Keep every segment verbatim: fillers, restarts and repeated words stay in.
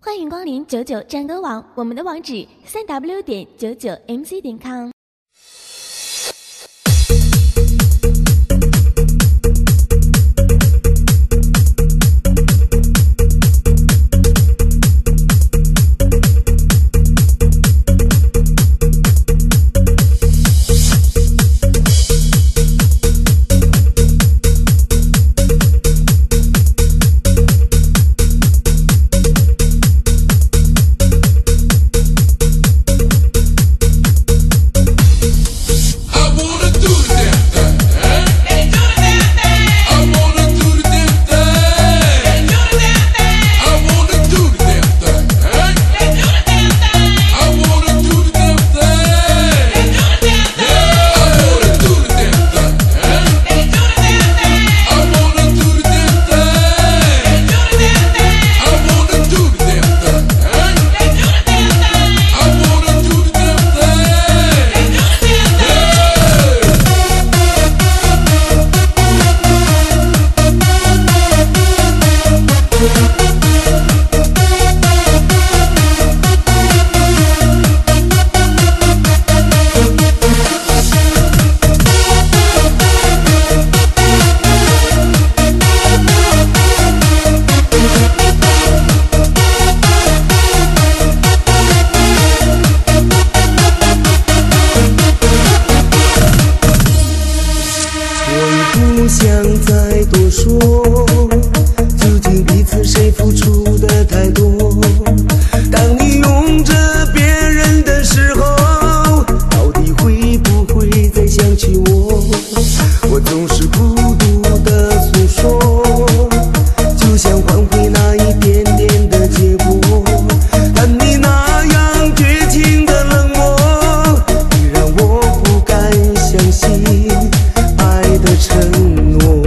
欢迎光临九九战歌网，我们的网址三 w 点九九 m c 点 com。 不想再多说，究竟彼此谁付出的太多？当你拥着别人的时候，到底会不会再想起我？我总是孤独的诉说，就想换回那一点点的结果。但你那样绝情的冷漠，你让我不敢相信爱的承诺。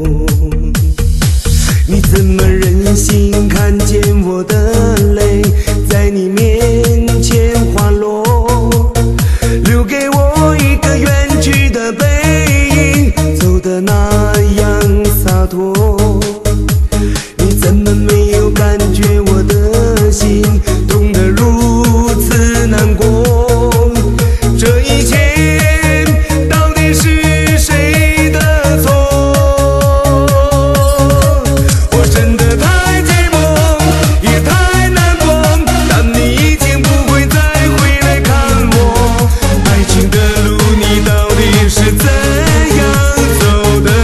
你怎么忍心看见我的泪在你面前滑落，留给我一个远去的背影，走得那样洒脱。你怎么没有感觉我的心痛得如此难过？这一切到底是谁的错？我真的太寂寞，也太难过，但你已经不会再回来看我。爱情的路你到底是怎样走的？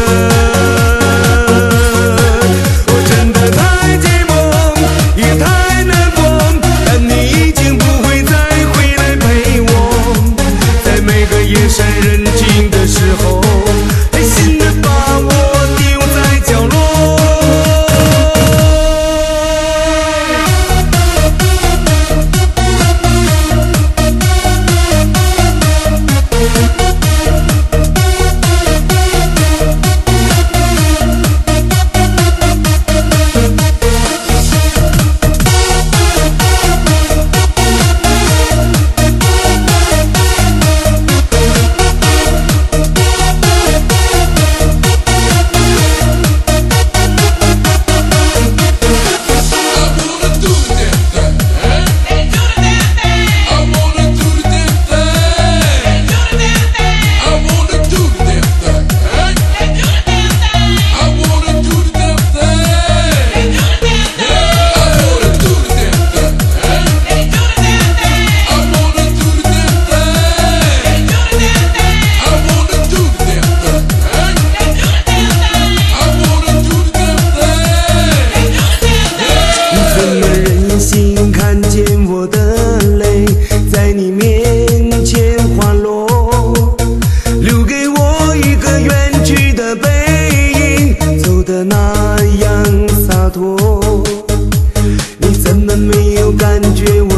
我真的太寂寞，也太难过，但你已经不会再回来陪我。在每个夜深人静的时候，狠心的把我丢在角落。看见我的泪在你面前滑落，留给我一个远去的背影，走得那样洒脱。你怎么没有感觉我